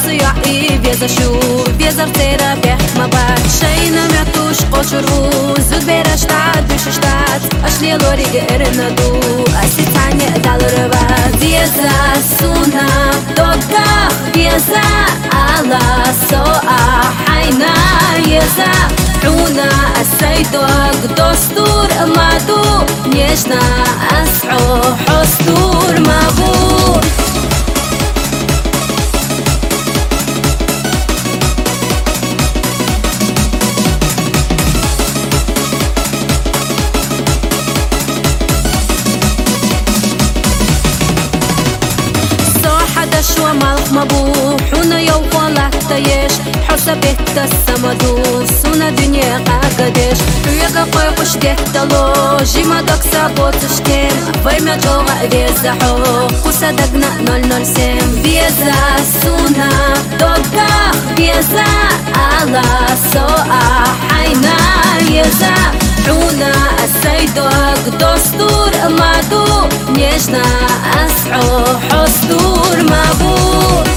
صياعي بيزا شو بيزا بتيرا بيح ما بعد شي نمعتوش قوشرو زود بيرا شتعد بيش شتعد أشلي لوري قرنا دو أسي تاني دال ربا بيزا سونا دوكا بيزا على سوء حينا يزا حونا السيدوك دستور مادو نيشنا أسعو حستور مابور شو مالك مبوح حونا يو قولك تيش حسبت السمدو سونا دنيا قاقدش ويقا قوي قش ديكتلو جيما دك سابوت شكيم فايمة جوغا بيزاحو قصدقنا نول نول سيم بيزا سونا دوكا بيزا على سوء حينا يزا حونا السيدوك دستور مادو نيشنا أسعو حستور مابور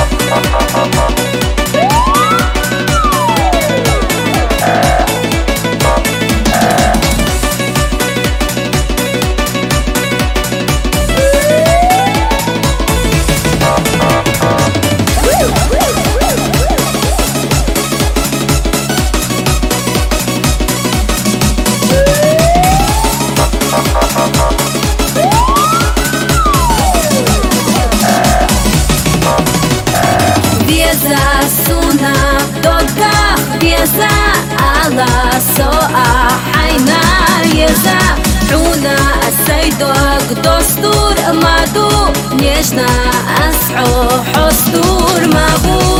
سونا دوكا بيزا على سوء حينا يزا حونا السيدوك دستور مادو نيشنا أسعو حستور مابور